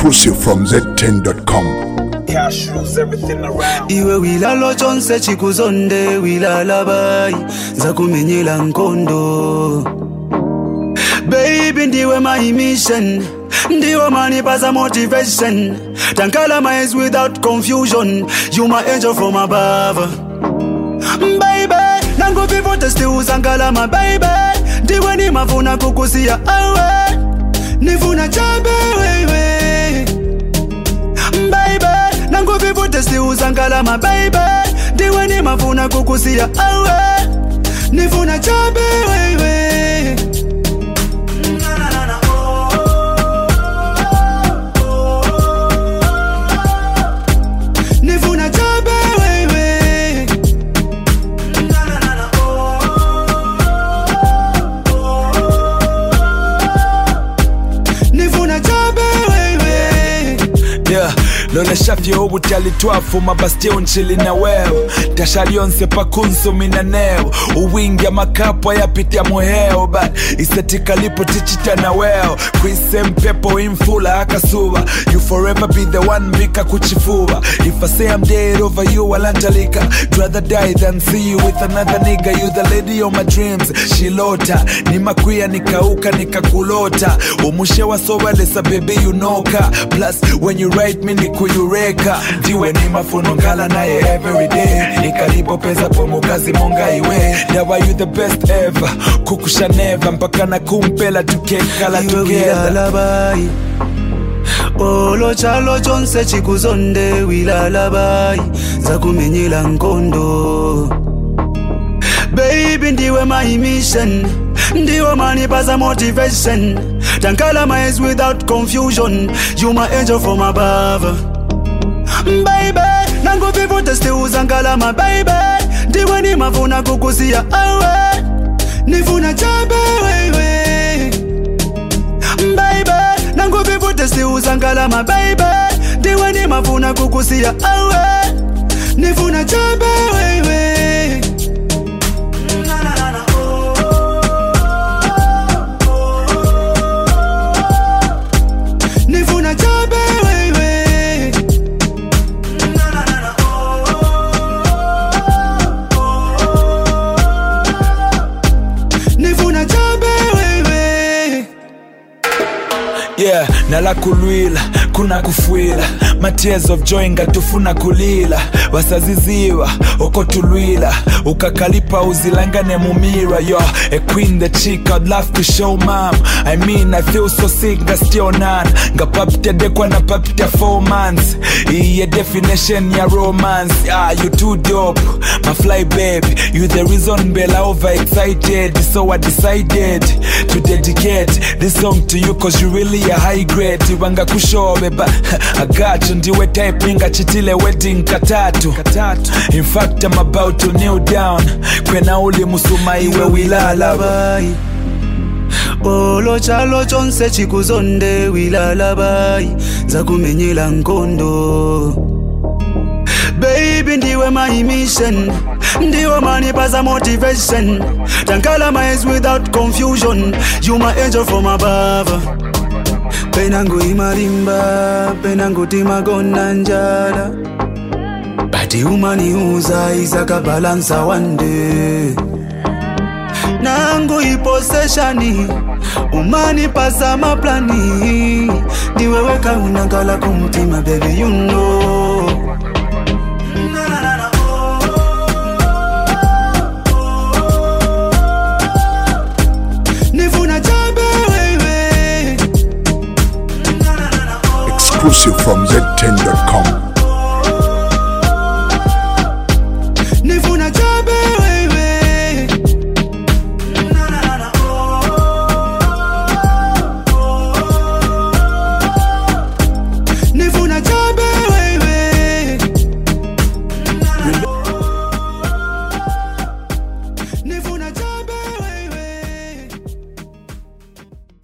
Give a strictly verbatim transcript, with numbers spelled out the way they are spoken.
Exclusive from Z ten dot com. Cash rules everything around. Iwe wilalo chonse chikuzonde wilala bai zakumenyela nkondo. Baby ndiwe my mission, ndiwe manipasa motivation. Tankala my eyes without confusion. You my angel from above. Baby, nangu vivo testi uzangala my baby. Ndiwe ni mafuna kukusia awe. Nifuna chabe wewe. Baby, nangu vivo testi uzangala my baby. Ndiwe ni mafuna kukusia awe. Nifuna chabe wewe. Lona shafyo ubutali twafu mabastio nchili na wewe. Tashalionse pakunsu minaneo. Uwingi ya makapo ya pitia muheo. But isetika lipo tichita na weo. Kwise mpepo infula hakasuwa. You forever be the one mika kuchifua. If I say I'm dead over you walantalika. Rather die than see you with another nigga. You the lady of my dreams. Shilota ni makuya nikauka nikakulota. Umushe wa sowelesa baby you noka. Plus when you write me niku Eureka, diwe ni mafuno ngala naye every day. Nikalipo pesa pomo kazi monga iwe. Dawa you the best ever, kukusha never. Mpaka na kumpela tukekala together. Bai Olo chalo chonse chikuzonde wilala bai zakumenyela nkondo. Baby ndiwe my mission, ndiwe manipasa motivation. Tankala my eyes without confusion. You my angel from above. Baby, nangu vivo testi uzangala my baby. Ndiwe ni mafuna kukusia awe. Nifuna chabe wewe. Baby, nangu vivo testi uzangala my baby. Ndiwe ni mafuna kukusia awe. Nifuna chabe wewe. Yeah, nala kulwila, kuna kufuila. My tears of joy ngatufuna kulila. Wasaziziwa, oko tulwila. Ukakalipa uzilangane mumira. Yo, a queen the chick I'd love to show mom. I mean I feel so sick nga still none. Nga papita dekwa na papita four months. Iye definition ya romance. Ah, you too dope, my fly baby. You the reason Bella overexcited. So I decided to dedicate this song to you cause you really a high grade. Iwanga kushobe ba I got you. Ndiwe type minga chitile wedding katatu. In fact I'm about to kneel down. Kwena uli musuma iwe wilala bai Olo chalo chonse chikuzonde wilala bai zakumenyela nkondo. Baby ndiwe my mission, ndiwe manipasa motivation. Tankala my eyes without confusion. You my angel from above. Penangu imarimba, penangu timagona njala. Bati umani uza isaka balansa one day. Nangu iposeshani, umani pasa maplani. Diwe weka unangala kumtima baby you know. Exclusive from Z ten dot com.